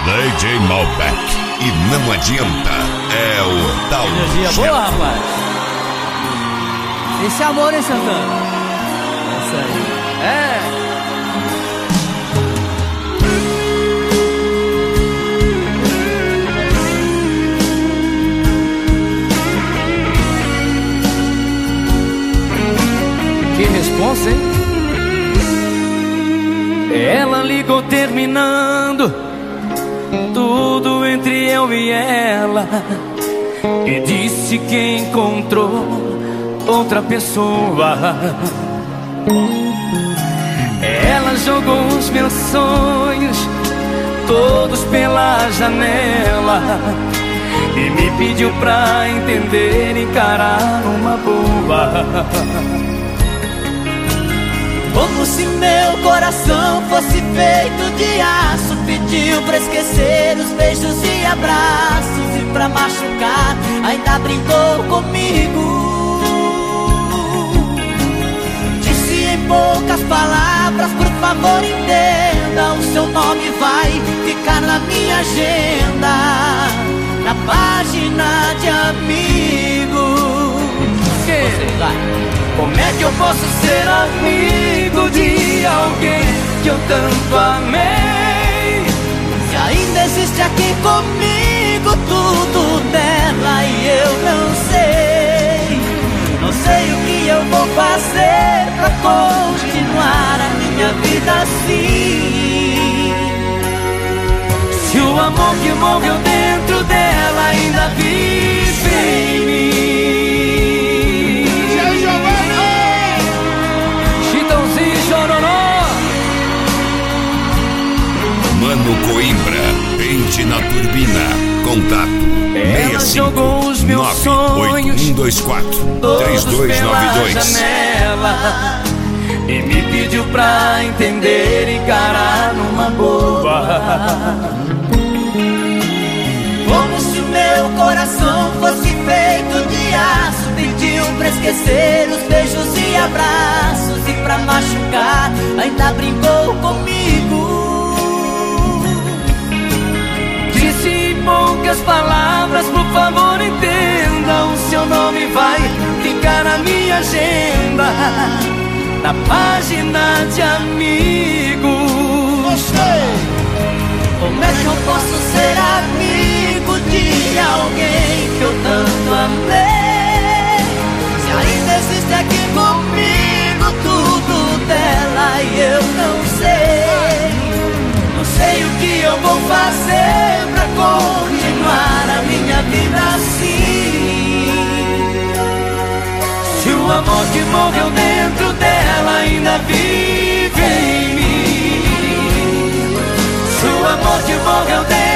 DJ Malbec. E não adianta, é o tal energia boa, rapaz. Esse amor, hein, Santana? Essa aí. É. Que responsa, hein? Ela ligou terminando tudo entre eu e ela e disse que encontrou outra pessoa. Ela jogou os meus sonhos todos pela janela e me pediu pra entender e encarar uma boa. Como se meu coração fosse feito de aço, pediu pra esquecer os beijos e abraços e pra machucar ainda brincou comigo. Disse em poucas palavras, por favor entenda, o seu nome vai ficar na minha agenda, na página de amigo. Como é que eu posso ser amigo de alguém que eu tanto amei? Se ainda existe aqui comigo tudo dela e eu não sei. Não sei o que eu vou fazer pra continuar a minha vida assim. Se o amor que morreu dentro dela ainda vive em mim. Mano Coimbra, pente na turbina. Contato 65981243292. E me pediu pra entender e encarar numa boa. Como se o meu coração fosse feito de aço, pediu pra esquecer os beijos e abraços e pra machucar ainda brincou comigo. Poucas palavras, por favor entenda, o seu nome vai ficar na minha agenda, na página de amigos. Como é que eu posso ser amigo de alguém que eu tanto amei? Se ainda existe aqui comigo tudo dela e eu não sei. Não sei o que eu vou fazer pra continuar a minha vida assim. Se o amor que morreu dentro dela ainda vive em mim. Se o amor que morreu dentro